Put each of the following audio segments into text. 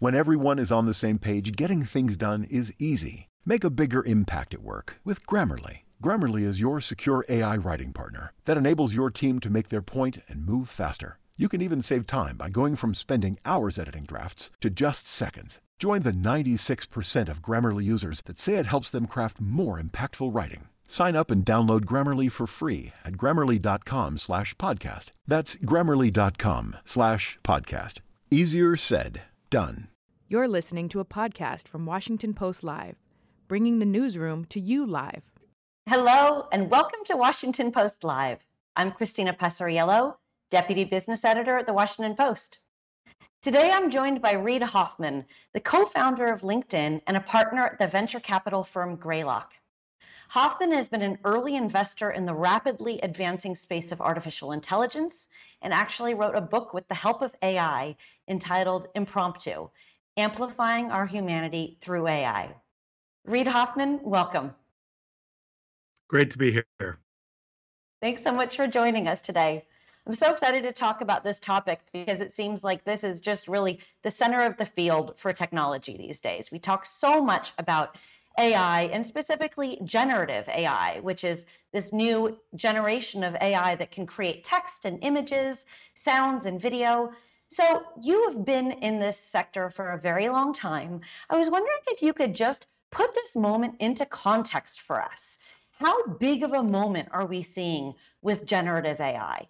When everyone is on the same page, getting things done is easy. Make a bigger impact at work with Grammarly. Grammarly is your secure AI writing partner that enables your team to make their point and move faster. You can even save time by going from spending hours editing drafts to just seconds. Join the 96% of Grammarly users that say it helps them craft more impactful writing. Sign up and download Grammarly for free at grammarly.com/podcast. That's grammarly.com/podcast. Easier said, done. You're listening to a podcast from Washington Post Live, bringing the newsroom to you live. Hello, and welcome to Washington Post Live. I'm Christina Passariello, Deputy Business Editor at the Washington Post. Today, I'm joined by Reid Hoffman, the co-founder of LinkedIn and a partner at the venture capital firm Greylock. Hoffman has been an early investor in the rapidly advancing space of artificial intelligence and actually wrote a book with the help of AI entitled Impromptu: Amplifying Our Humanity Through AI. Reid Hoffman, welcome. Great to be here. Thanks so much for joining us today. I'm so excited to talk about this topic because it seems like this is just really the center of the field for technology these days. We talk so much about AI and specifically generative AI, which is this new generation of AI that can create text and images, sounds and video. So you have been in this sector for a very long time. I was wondering if you could just put this moment into context for us. How big of a moment are we seeing with generative AI?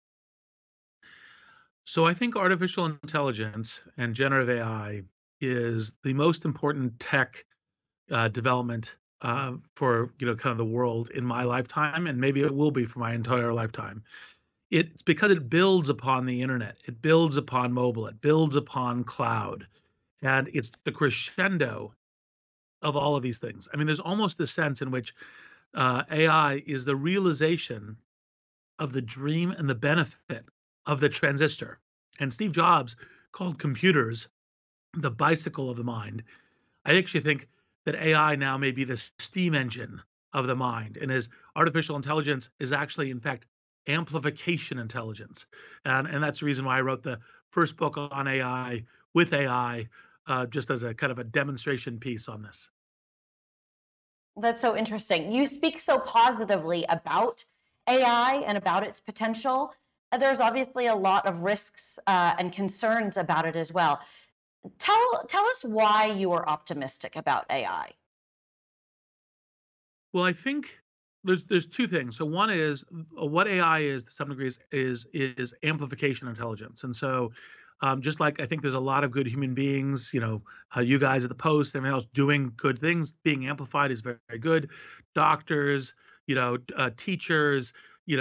So I think artificial intelligence and generative AI is the most important tech development for kind of the world in my lifetime, and maybe it will be for my entire lifetime. It's because it builds upon the internet, it builds upon mobile, it builds upon cloud, and it's the crescendo of all of these things. I mean, there's almost a sense in which AI is the realization of the dream and the benefit of the transistor. And Steve Jobs called computers the bicycle of the mind. I actually think that AI now may be the steam engine of the mind, and as artificial intelligence is actually, in fact, amplification intelligence. And that's the reason why I wrote the first book on AI with AI, just as a kind of a demonstration piece on this. That's so interesting. You speak so positively about AI and about its potential. There's obviously a lot of risks and concerns about it as well. Tell us why you are optimistic about AI. Well, I think there's two things. So one is what AI is to some degree is amplification intelligence. And so just like I think there's a lot of good human beings, you guys at the Post, everyone else doing good things, being amplified is very, very good. Doctors, teachers,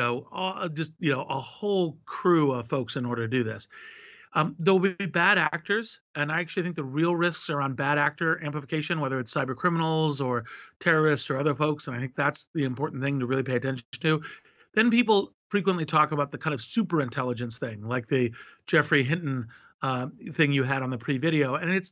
a whole crew of folks in order to do this. There'll be bad actors, and I actually think the real risks are on bad actor amplification, whether it's cyber criminals or terrorists or other folks, and I think that's the important thing to really pay attention to. Then people frequently talk about the kind of super intelligence thing, like the Geoffrey Hinton thing you had on the pre-video, and it's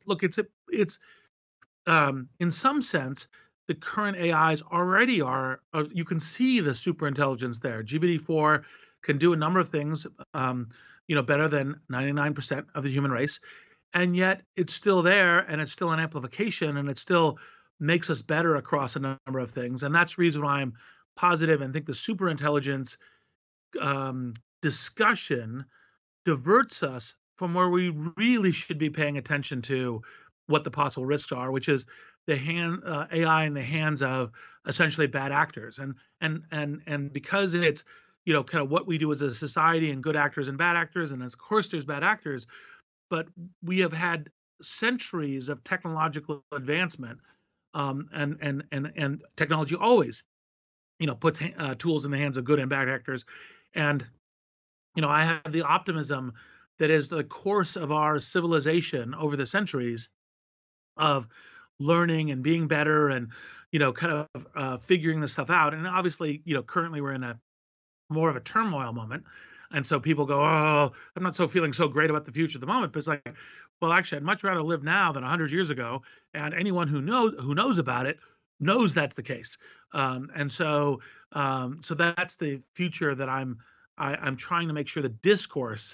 in some sense the current AIs already are. You can see the super intelligence there. GPT-4 can do a number of things. Better than 99% of the human race. And yet it's still there, and it's still an amplification, and it still makes us better across a number of things. And that's the reason why I'm positive and think the superintelligence discussion diverts us from where we really should be paying attention to what the possible risks are, which is the AI in the hands of essentially bad actors. And because it's kind of what we do as a society and good actors and bad actors. And of course, there's bad actors, but we have had centuries of technological advancement, and technology always, puts tools in the hands of good and bad actors. And, I have the optimism that as the course of our civilization over the centuries of learning and being better and, kind of figuring this stuff out. And obviously, currently we're in a more of a turmoil moment. And so people go, oh, I'm not feeling so great about the future at the moment. But it's like, well, actually, I'd much rather live now than 100 years ago. And anyone who knows about it knows that's the case. So that's the future that I'm trying to make sure the discourse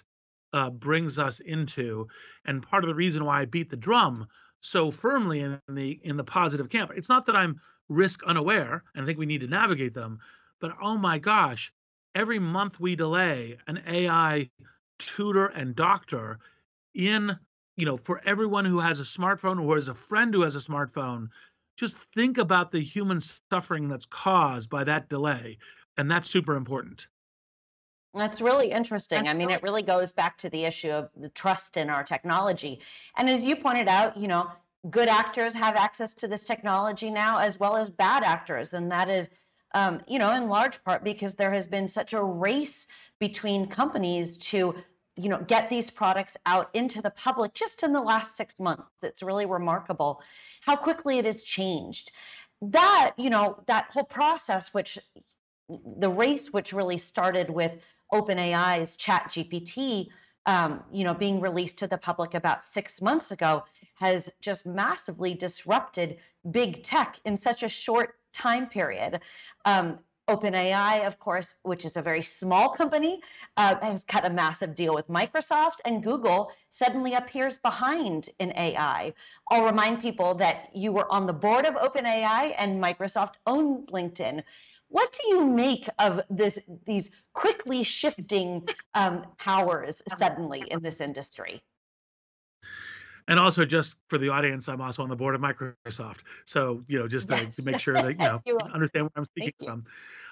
brings us into, and part of the reason why I beat the drum so firmly in the positive camp. It's not that I'm risk unaware and I think we need to navigate them, but oh my gosh, every month we delay, an AI tutor and doctor in, for everyone who has a smartphone or is a friend who has a smartphone, just think about the human suffering that's caused by that delay. And that's super important. That's really interesting. I mean, it really goes back to the issue of the trust in our technology. And as you pointed out, good actors have access to this technology now, as well as bad actors. And that is, in large part because there has been such a race between companies to, get these products out into the public just in the last 6 months. It's really remarkable how quickly it has changed. That, that whole process, the race which really started with OpenAI's ChatGPT, being released to the public about 6 months ago, has just massively disrupted big tech in such a short time period. OpenAI, of course, which is a very small company, has cut a massive deal with Microsoft, and Google suddenly appears behind in AI. I'll remind people that you were on the board of OpenAI and Microsoft owns LinkedIn. What do you make of these quickly shifting powers suddenly in this industry? And also, just for the audience, I'm also on the board of Microsoft. So, just to make sure that, understand where I'm speaking from.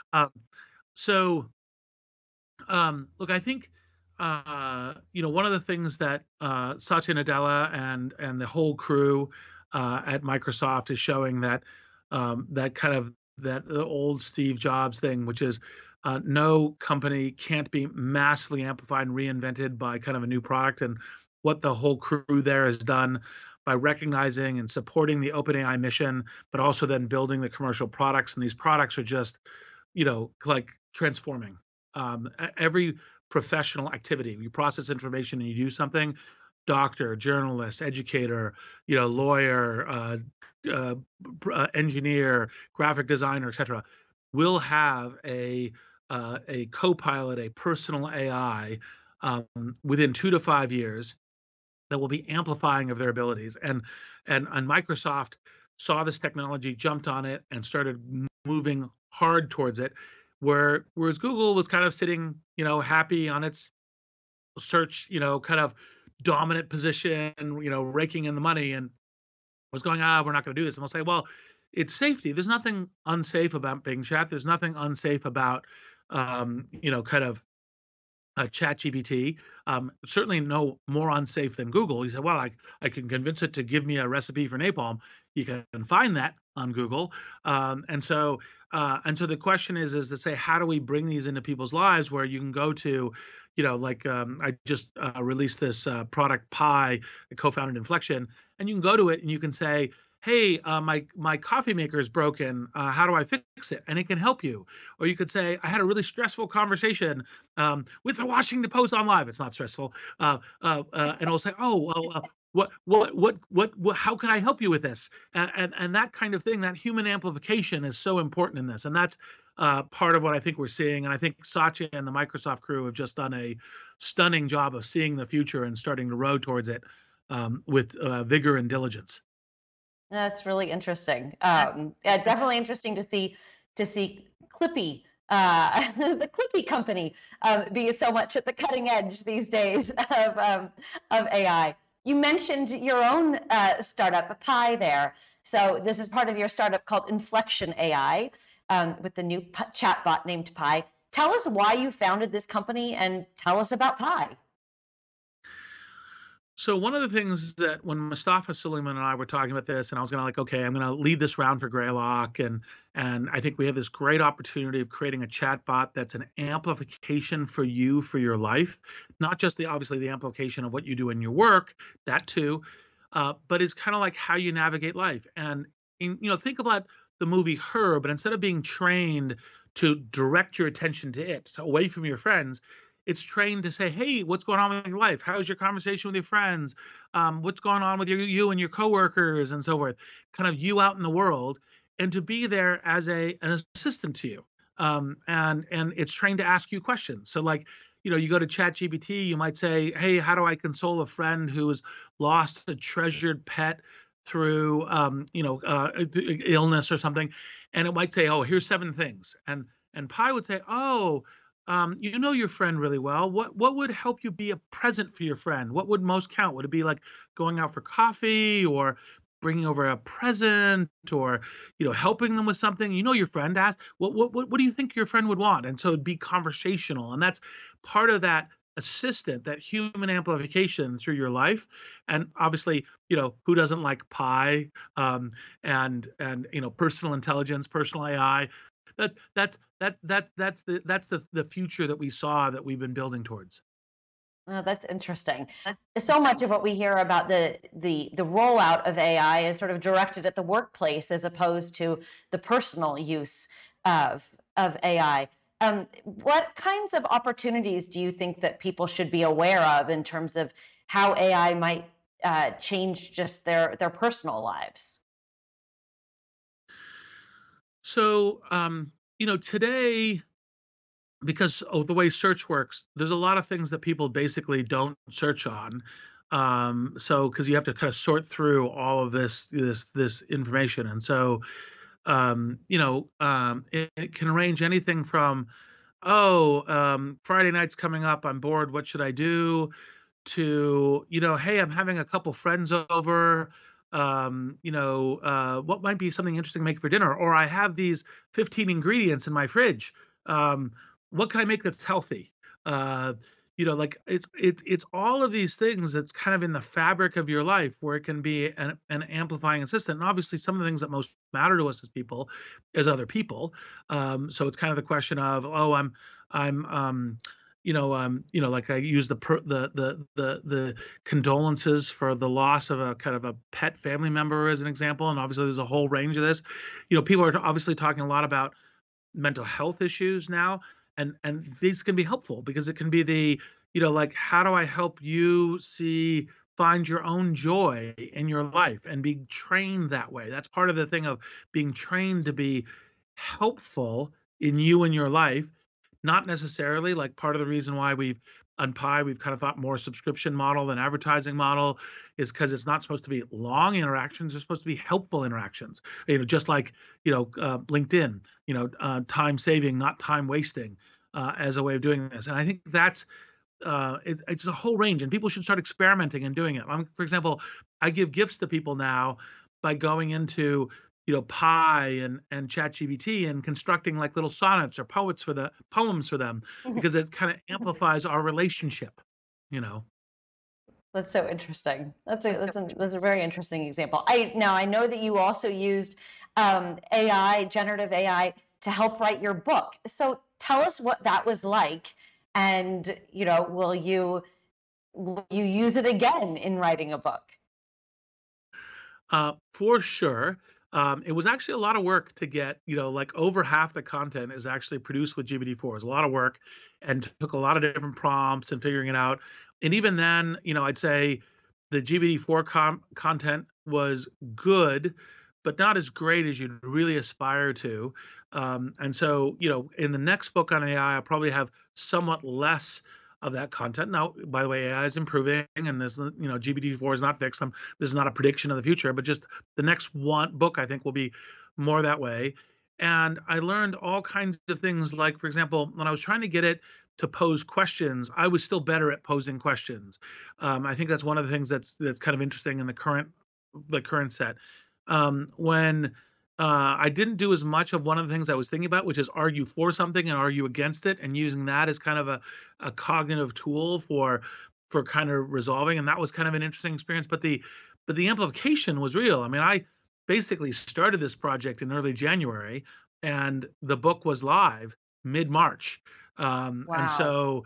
Look, I think, one of the things that Satya Nadella and the whole crew at Microsoft is showing that that the old Steve Jobs thing, which is no company can't be massively amplified and reinvented by kind of a new product. And what the whole crew there has done by recognizing and supporting the OpenAI mission, but also then building the commercial products. And these products are just, like transforming every professional activity. You process information and you do something. Doctor, journalist, educator, lawyer, engineer, graphic designer, etc., will have a co-pilot, a personal AI within 2 to 5 years that will be amplifying of their abilities. And Microsoft saw this technology, jumped on it, and started moving hard towards it. Whereas Google was kind of sitting, happy on its search, kind of dominant position, raking in the money, and was going, we're not going to do this. And they'll say, well, it's safety. There's nothing unsafe about Bing Chat. There's nothing unsafe about, kind of ChatGPT. Certainly no more unsafe than Google. He said, well, I can convince it to give me a recipe for napalm. You can find that on Google. And so the question is to say, how do we bring these into people's lives where you can go to, I just released this product Pi, I co-founded Inflection, and you can go to it and you can say, hey, my coffee maker is broken. How do I fix it? And it can help you. Or you could say, I had a really stressful conversation with the Washington Post on Live. It's not stressful. And it'll say, oh, well, how can I help you with this? And that kind of thing, that human amplification is so important in this. And that's part of what I think we're seeing. And I think Satya and the Microsoft crew have just done a stunning job of seeing the future and starting to row towards it with vigor and diligence. That's really interesting. Definitely interesting to see Clippy, the Clippy company, be so much at the cutting edge these days of AI. You mentioned your own startup, Pi, there. So this is part of your startup called Inflection AI, with the new chatbot named Pi. Tell us why you founded this company and tell us about Pi. So one of the things that when Mustafa Suleyman and I were talking about this, and I was going to okay, I'm going to lead this round for Greylock, and I think we have this great opportunity of creating a chatbot that's an amplification for you for your life, not just obviously the amplification of what you do in your work, that too, but it's kind of like how you navigate life. And think about the movie Her, but instead of being trained to direct your attention to it, away from your friends, it's trained to say, hey, what's going on with your life? How's your conversation with your friends? What's going on with you and your coworkers and so forth? Kind of you out in the world, and to be there as an assistant to you. And it's trained to ask you questions. So like, you go to ChatGPT, you might say, hey, how do I console a friend who has lost a treasured pet through illness or something? And it might say, oh, here's 7 things. And Pi would say, oh, you know your friend really well. What would help you be a present for your friend? What would most count? Would it be like going out for coffee, or bringing over a present, or helping them with something? Your friend asked, what do you think your friend would want? And so it'd be conversational, and that's part of that assistant, that human amplification through your life. And obviously, who doesn't like Pi, and personal intelligence, personal AI? That's the future that we saw, that we've been building towards. Oh, that's interesting. So much of what we hear about the rollout of AI is sort of directed at the workplace as opposed to the personal use of AI. What kinds of opportunities do you think that people should be aware of in terms of how AI might change just their personal lives? So, today, because of the way search works, there's a lot of things that people basically don't search on. So, because you have to kind of sort through all of this information, and so, it can range anything from, Friday night's coming up, I'm bored, what should I do? To, hey, I'm having a couple friends over. What might be something interesting to make for dinner? Or I have these 15 ingredients in my fridge. What can I make that's healthy? Like it's all of these things that's kind of in the fabric of your life, where it can be an amplifying assistant. And obviously, some of the things that most matter to us as people, as other people. So it's kind of the question of, like I use the condolences for the loss of a kind of a pet family member as an example, and obviously there's a whole range of this. People are obviously talking a lot about mental health issues now, and these can be helpful, because it can be the, like, how do I help you find your own joy in your life and be trained that way? That's part of the thing of being trained to be helpful in you and your life. Not necessarily, like, part of the reason why on Pi we've kind of thought more subscription model than advertising model is because it's not supposed to be long interactions. They're supposed to be helpful interactions. Just like LinkedIn. Time saving, not time wasting, as a way of doing this. And I think that's it's a whole range, and people should start experimenting and doing it. For example, I give gifts to people now by going into Pi and ChatGPT and constructing like little sonnets or poems for them, because it kind of amplifies our relationship. That's so interesting. That's a very interesting example. I know that you also used AI, generative AI, to help write your book. So tell us what that was like, and will you use it again in writing a book? For sure. It was actually a lot of work to get, like over half the content is actually produced with GPT-4. It was a lot of work, and took a lot of different prompts and figuring it out. And even then, I'd say the GPT-4 content was good, but not as great as you'd really aspire to. And so, in the next book on AI, I'll probably have somewhat less of that content. Now, by the way, AI is improving, and this, GPT-4 is not fixed. This is not a prediction of the future, but just the next book, I think, will be more that way. And I learned all kinds of things, like, for example, when I was trying to get it to pose questions, I was still better at posing questions. I think that's one of the things that's kind of interesting in the current set. When I didn't do as much of one of the things I was thinking about, which is argue for something and argue against it, and using that as kind of a cognitive tool for kind of resolving. And that was kind of an interesting experience. But the amplification was real. I mean, I basically started this project in early January, and the book was live mid-March. Wow. And so,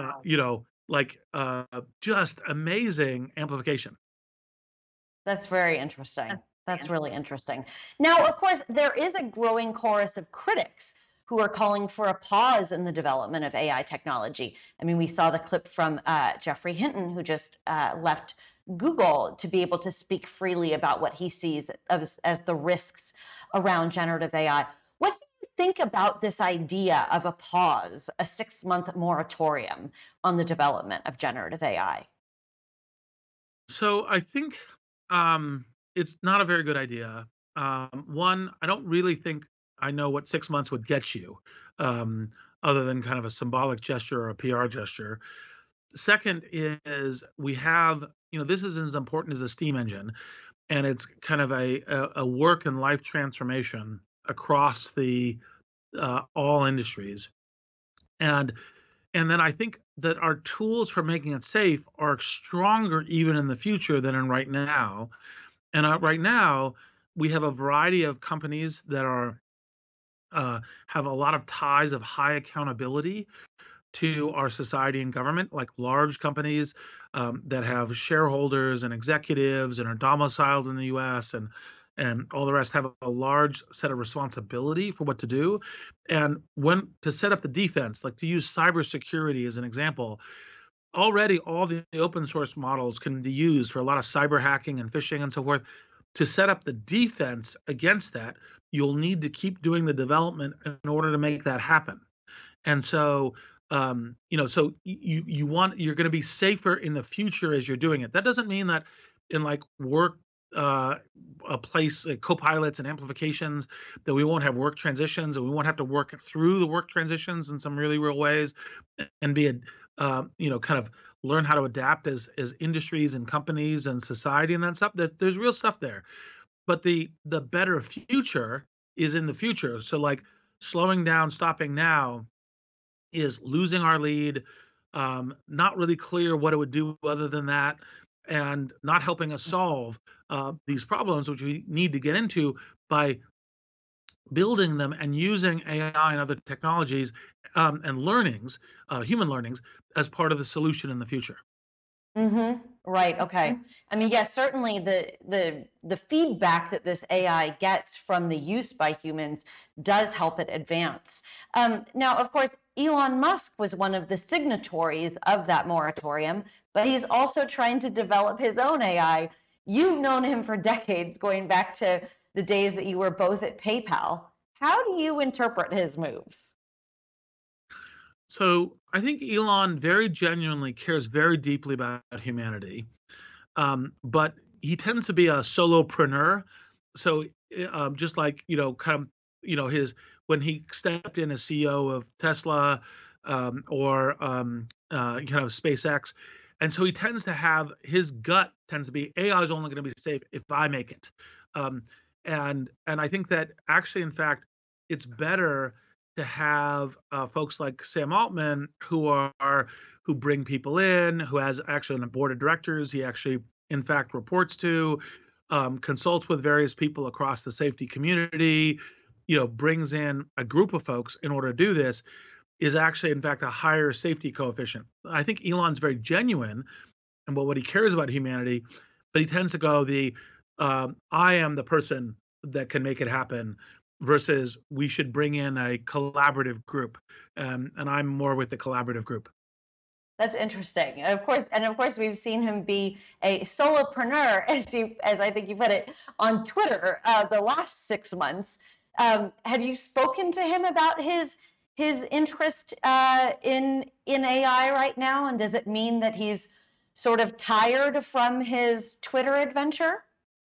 just amazing amplification. That's very interesting. That's really interesting. Now, of course, there is a growing chorus of critics who are calling for a pause in the development of AI technology. I mean, we saw the clip from Geoffrey Hinton, who just left Google to be able to speak freely about what he sees as the risks around generative AI. What do you think about this idea of a pause, a 6-month moratorium on the development of generative AI? So I think it's not a very good idea. One, I don't really think I know what 6 months would get you, um, other than kind of a symbolic gesture or a PR gesture. Second is we have, this is as important as a steam engine, and it's kind of a work and life transformation across the all industries. And then I think that our tools for making it safe are stronger even in the future than in right now. And right now, we have a variety of companies that are have a lot of ties of high accountability to our society and government, like large companies that have shareholders and executives and are domiciled in the U.S. and all the rest have a large set of responsibility for what to do. And when to set up the defense, like to use cybersecurity as an example, already all the open source models can be used for a lot of cyber hacking and phishing and so forth. To set up the defense against that, you'll need to keep doing the development in order to make that happen. And so, so you're going to be safer in the future as you're doing it. That doesn't mean that in like work, a place like co-pilots and amplifications, that we won't have work transitions and we won't have to work through the work transitions in some really real ways and be kind of learn how to adapt as industries and companies and society and that stuff. That there's real stuff there, but the better future is in the future. So like slowing down, stopping now is losing our lead, not really clear what it would do other than that, and not helping us solve these problems, which we need to get into by building them and using AI and other technologies and learnings, human learnings, as part of the solution in the future. Right. Okay. I mean, yes, certainly the feedback that this AI gets from the use by humans does help it advance. Now, of course, Elon Musk was one of the signatories of that moratorium, but he's also trying to develop his own AI. You've known him for decades, going back to the days that you were both at PayPal. How do you interpret his moves? So I think Elon very genuinely cares very deeply about humanity, but he tends to be a solopreneur. So just like his when he stepped in as CEO of Tesla or SpaceX, and so he tends to have his gut tends to be AI is only going to be safe if I make it, and I think that actually, in fact, it's better to have folks like Sam Altman who bring people in, who has actually a board of directors he actually, in fact, reports to, consults with various people across the safety community, brings in a group of folks in order to do this, is actually, in fact, a higher safety coefficient. I think Elon's very genuine and what he cares about humanity, but he tends to go I am the person that can make it happen, versus we should bring in a collaborative group, and I'm more with the collaborative group. That's interesting. Of course, we've seen him be a solopreneur, as I think you put it, on Twitter the last 6 months. Have you spoken to him about his interest in AI right now, and does it mean that he's sort of tired from his Twitter adventure?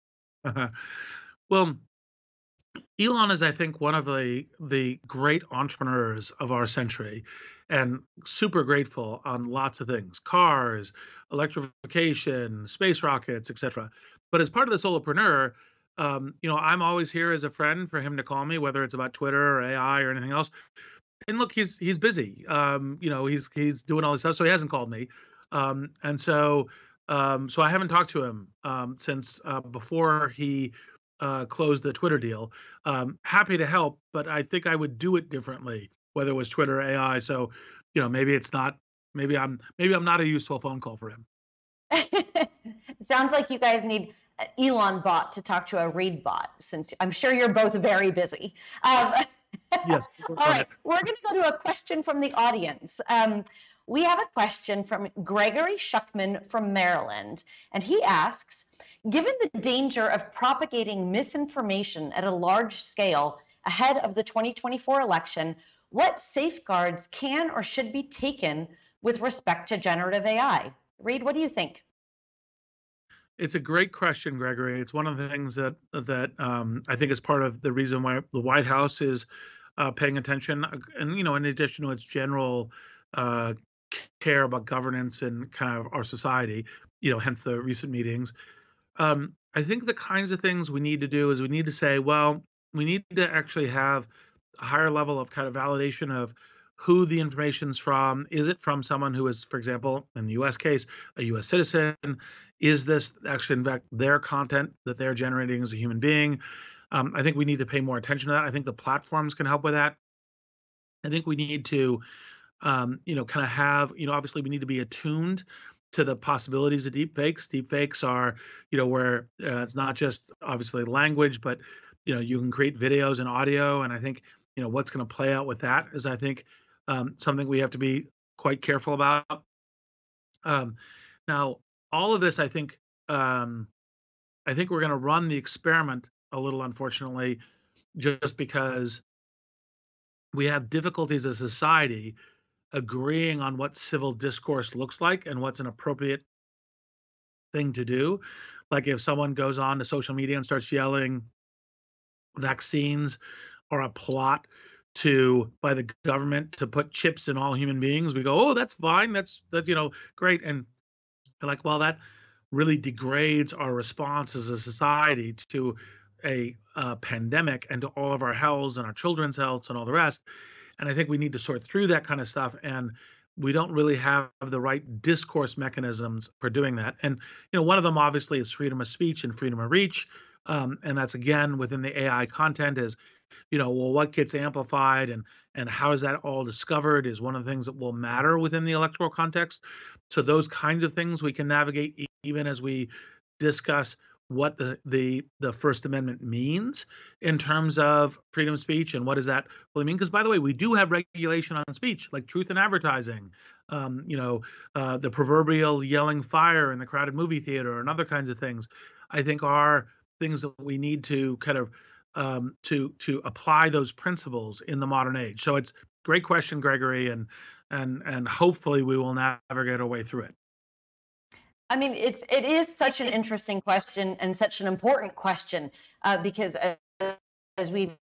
Well, Elon is, I think, one of the great entrepreneurs of our century, and super grateful on lots of things: cars, electrification, space rockets, etc. But as part of the solopreneur, I'm always here as a friend for him to call me, whether it's about Twitter or AI or anything else. And look, he's busy. He's doing all this stuff, so he hasn't called me. And so I haven't talked to him since before he closed the Twitter deal. Happy to help, but I think I would do it differently, whether it was Twitter or AI. So, maybe it's not. Maybe I'm not a useful phone call for him. It sounds like you guys need an Elon bot to talk to a Reed bot, since I'm sure you're both very busy. Yes. All right, we're going to go to a question from the audience. We have a question from Gregory Shuckman from Maryland, and he asks, given the danger of propagating misinformation at a large scale, ahead of the 2024 election, what safeguards can or should be taken with respect to generative AI? Reed, what do you think? It's a great question, Gregory. It's one of the things that I think is part of the reason why the White House is paying attention, and in addition to its general uh, care about governance and kind of our society, hence the recent meetings. I think the kinds of things we need to do is we need to say, well, we need to actually have a higher level of kind of validation of who the information's from. Is it from someone who is, for example, in the US case, a US citizen? Is this actually, in fact, their content that they're generating as a human being? I think we need to pay more attention to that. I think the platforms can help with that. I think we need to, kind of have, obviously we need to be attuned to the possibilities of deepfakes. Deepfakes are, where it's not just obviously language, but, you can create videos and audio. And I think, what's going to play out with that is, I think, something we have to be quite careful about. Now, all of this, I think we're going to run the experiment a little, unfortunately, just because we have difficulties as a society agreeing on what civil discourse looks like and what's an appropriate thing to do. Like if someone goes on to social media and starts yelling vaccines or a plot by the government to put chips in all human beings, we go, oh, that's fine. That's great. And they're like, well, that really degrades our response as a society to a pandemic and to all of our health and our children's health and all the rest. And I think we need to sort through that kind of stuff. And we don't really have the right discourse mechanisms for doing that. And, one of them obviously is freedom of speech and freedom of reach. And that's, again, within the AI content is, well, what gets amplified and how is that all discovered is one of the things that will matter within the electoral context. So those kinds of things we can navigate even as we discuss what the First Amendment means in terms of freedom of speech and what does that really mean? Because, by the way, we do have regulation on speech, like truth in advertising, the proverbial yelling fire in the crowded movie theater and other kinds of things, I think are things that we need to kind of to apply those principles in the modern age. So it's a great question, Gregory, and hopefully we will navigate our way through it. I mean, it is such an interesting question and such an important question because as we've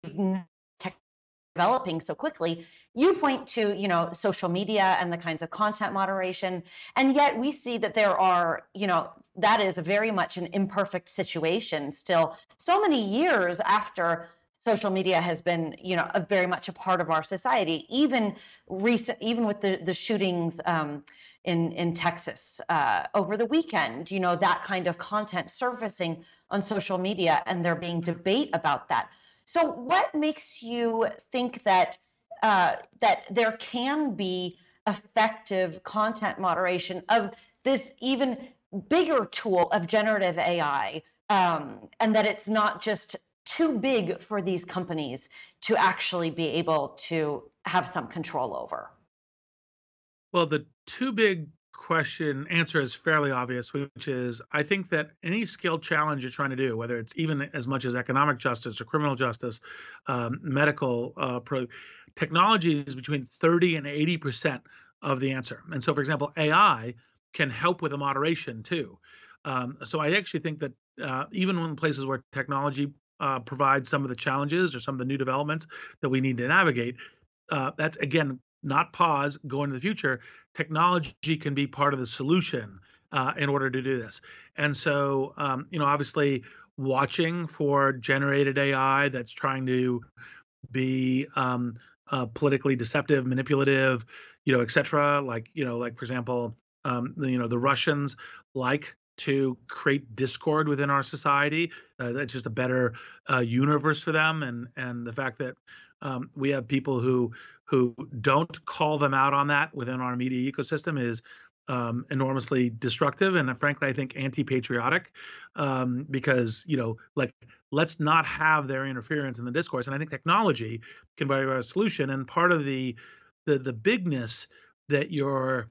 developing so quickly, you point to, social media and the kinds of content moderation, and yet we see that there are, that is very much an imperfect situation still so many years after social media has been, very much a part of our society, even with the shootings in Texas over the weekend, that kind of content surfacing on social media and there being debate about that. So what makes you think that that there can be effective content moderation of this even bigger tool of generative AI, and that it's not just too big for these companies to actually be able to have some control over? Well, the too big answer is fairly obvious, which is I think that any scale challenge you're trying to do, whether it's even as much as economic justice or criminal justice, medical, technology is between 30 and 80% of the answer. And so, for example, AI can help with the moderation too. So I actually think that even in places where technology provides some of the challenges or some of the new developments that we need to navigate, that's, again, not pause, go into the future. Technology can be part of the solution in order to do this. And so, obviously watching for generated AI that's trying to be politically deceptive, manipulative, et cetera. Like, for example, the Russians like to create discord within our society. That's just a better universe for them. And the fact that we have people who don't call them out on that within our media ecosystem is enormously destructive and frankly, I think anti-patriotic because, let's not have their interference in the discourse. And I think technology can be a solution. And part of the bigness that you're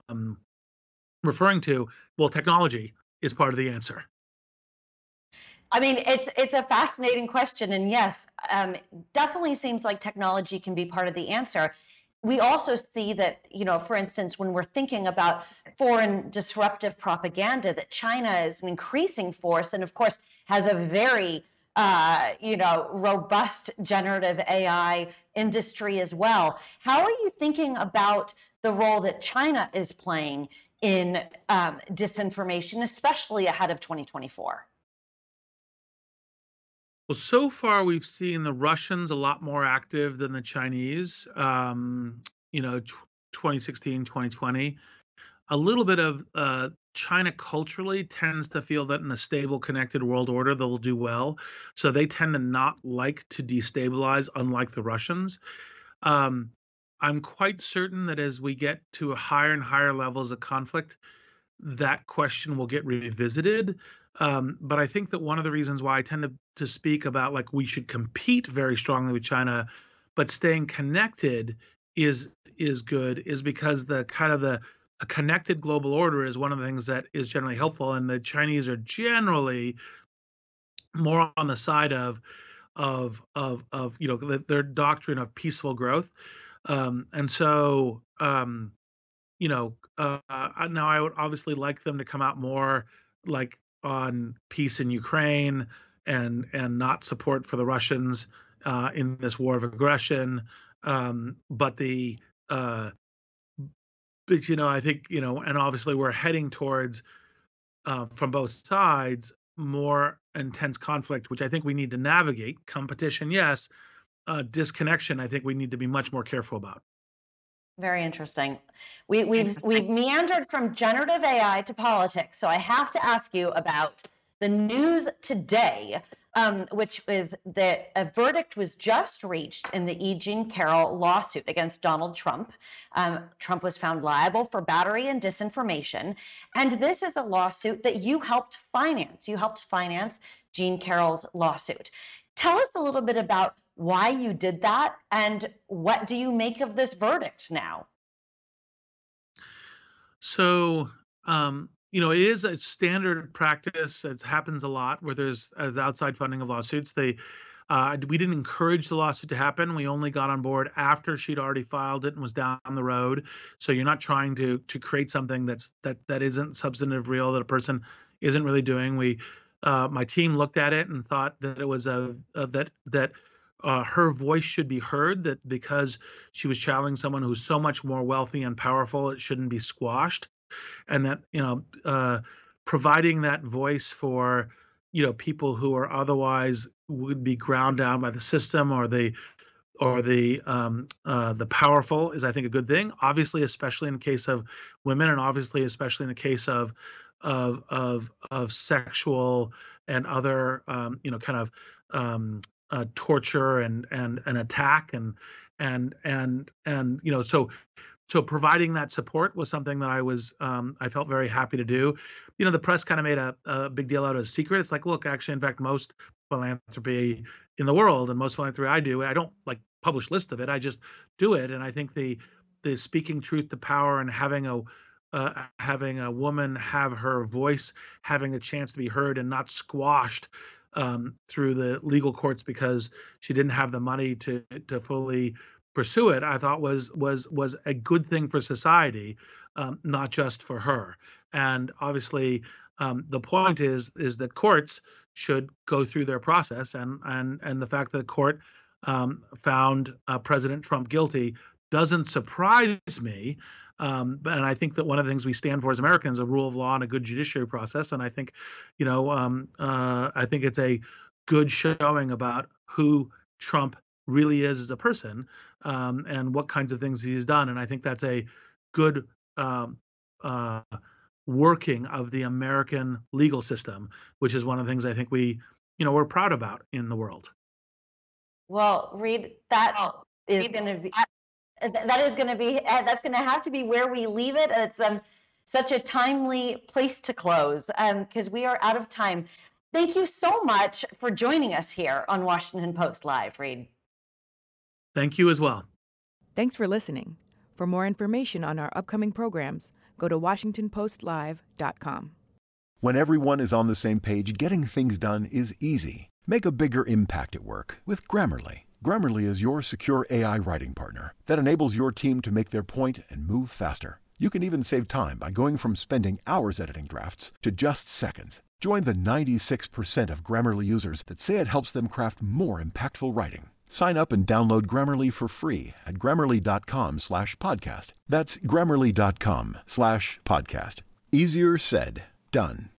referring to, well, technology is part of the answer. I mean, it's a fascinating question, and yes, definitely seems like technology can be part of the answer. We also see that, for instance, when we're thinking about foreign disruptive propaganda, that China is an increasing force, and of course has a very robust generative AI industry as well. How are you thinking about the role that China is playing in disinformation, especially ahead of 2024? Well, so far we've seen the Russians a lot more active than the Chinese. 2016, 2020. A little bit of China culturally tends to feel that in a stable, connected world order, they'll do well. So they tend to not like to destabilize, unlike the Russians. I'm quite certain that as we get to higher and higher levels of conflict, that question will get revisited. But I think that one of the reasons why I tend to speak about like we should compete very strongly with China, but staying connected is good, is because a connected global order is one of the things that is generally helpful, and the Chinese are generally more on the side of their doctrine of peaceful growth, and so now I would obviously like them to come out more like on peace in Ukraine and not support for the Russians in this war of aggression. But I think, and obviously we're heading towards from both sides more intense conflict, which I think we need to navigate. Competition, yes. Disconnection, I think we need to be much more careful about. Very interesting. We've meandered from generative AI to politics, so I have to ask you about the news today, which is that a verdict was just reached in the E. Jean Carroll lawsuit against Donald Trump. Trump was found liable for battery and disinformation, and this is a lawsuit that you helped finance. You helped finance Jean Carroll's lawsuit. Tell us a little bit about why you did that, and what do you make of this verdict now? So, it is a standard practice. It happens a lot where there's outside funding of lawsuits. We didn't encourage the lawsuit to happen. We only got on board after she'd already filed it and was down the road. So you're not trying to create something that isn't substantive, real, that a person isn't really doing. My team looked at it and thought that it was her voice should be heard, that because she was challenging someone who's so much more wealthy and powerful, it shouldn't be squashed. And that, providing that voice for, people who are otherwise would be ground down by the system or the powerful is, I think, a good thing. Obviously, especially in the case of women, and obviously, especially in the case of sexual and other, torture and attack so providing that support was something that I felt very happy to do. The press kind of made a big deal out of a secret. It's like, look, actually, in fact, most philanthropy in the world and most philanthropy I do, I don't like publish lists of it. I just do it. And I think the speaking truth to power and having a woman have her voice, having a chance to be heard and not squashed through the legal courts because she didn't have the money to fully pursue it, I thought was a good thing for society, not just for her. And obviously, the point is that courts should go through their process, and the fact that the court found President Trump guilty doesn't surprise me. And I think that one of the things we stand for as Americans, a rule of law and a good judiciary process. And I think, I think it's a good showing about who Trump really is as a person, and what kinds of things he's done. And I think that's a good working of the American legal system, which is one of the things I think we're proud about in the world. Well, Reed, that's going to have to be where we leave it. It's such a timely place to close because we are out of time. Thank you so much for joining us here on Washington Post Live, Reed. Thank you as well. Thanks for listening. For more information on our upcoming programs, go to WashingtonPostLive.com. When everyone is on the same page, getting things done is easy. Make a bigger impact at work with Grammarly. Grammarly is your secure AI writing partner that enables your team to make their point and move faster. You can even save time by going from spending hours editing drafts to just seconds. Join the 96% of Grammarly users that say it helps them craft more impactful writing. Sign up and download Grammarly for free at Grammarly.com/podcast. That's Grammarly.com/podcast. Easier said, done.